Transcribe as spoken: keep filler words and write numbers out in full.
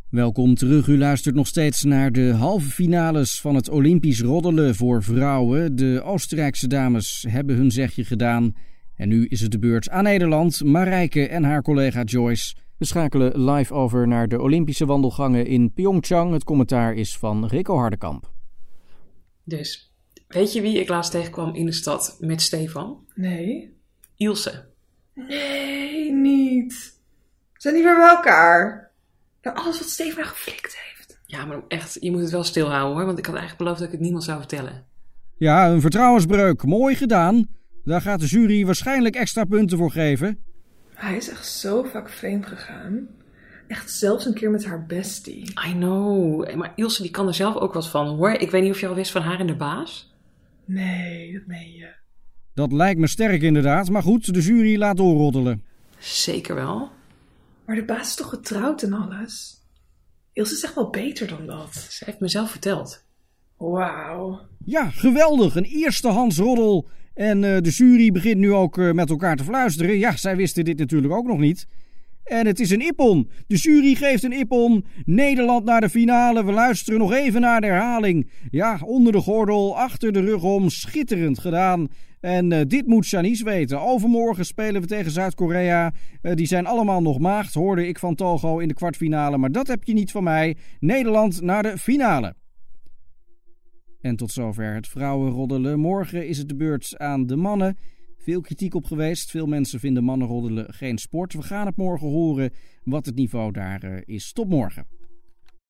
Welkom terug. U luistert nog steeds naar de halve finales van het Olympisch roddelen voor vrouwen. De Oostenrijkse dames hebben hun zegje gedaan. En nu is het de beurt aan Nederland. Marijke en haar collega Joyce. We schakelen live over naar de Olympische wandelgangen in Pyeongchang. Het commentaar is van Rico Hardekamp. Dus, weet je wie ik laatst tegenkwam in de stad met Stefan? Nee. Ilse. Nee, niet. Zijn die weer bij elkaar? Nou, alles wat Stefan nou geflikt heeft. Ja, maar echt, je moet het wel stilhouden hoor, want ik had eigenlijk beloofd dat ik het niemand zou vertellen. Ja, een vertrouwensbreuk. Mooi gedaan. Daar gaat de jury waarschijnlijk extra punten voor geven. Hij is echt zo vaak vreemd gegaan. Echt zelfs een keer met haar bestie. I know, maar Ilse die kan er zelf ook wat van hoor. Ik weet niet of je al wist van haar en de baas. Nee, dat meen je. Dat lijkt me sterk inderdaad, maar goed, de jury laat doorroddelen. Zeker wel. Maar de baas is toch getrouwd en alles? Ilse is echt wel beter dan dat. Ze heeft me zelf verteld. Wauw. Ja, geweldig. Een eerstehands roddel. En uh, de jury begint nu ook uh, met elkaar te fluisteren. Ja, zij wisten dit natuurlijk ook nog niet. En het is een ippon. De jury geeft een ippon. Nederland naar de finale. We luisteren nog even naar de herhaling. Ja, onder de gordel, achter de rug om. Schitterend gedaan. En uh, dit moet Shanice weten. Overmorgen spelen we tegen Zuid-Korea. Uh, die zijn allemaal nog maagd, hoorde ik van Togo in de kwartfinale. Maar dat heb je niet van mij. Nederland naar de finale. En tot zover het vrouwenroddelen. Morgen is het de beurt aan de mannen. Veel kritiek op geweest. Veel mensen vinden mannenroddelen geen sport. We gaan het morgen horen wat het niveau daar uh, is. Tot morgen.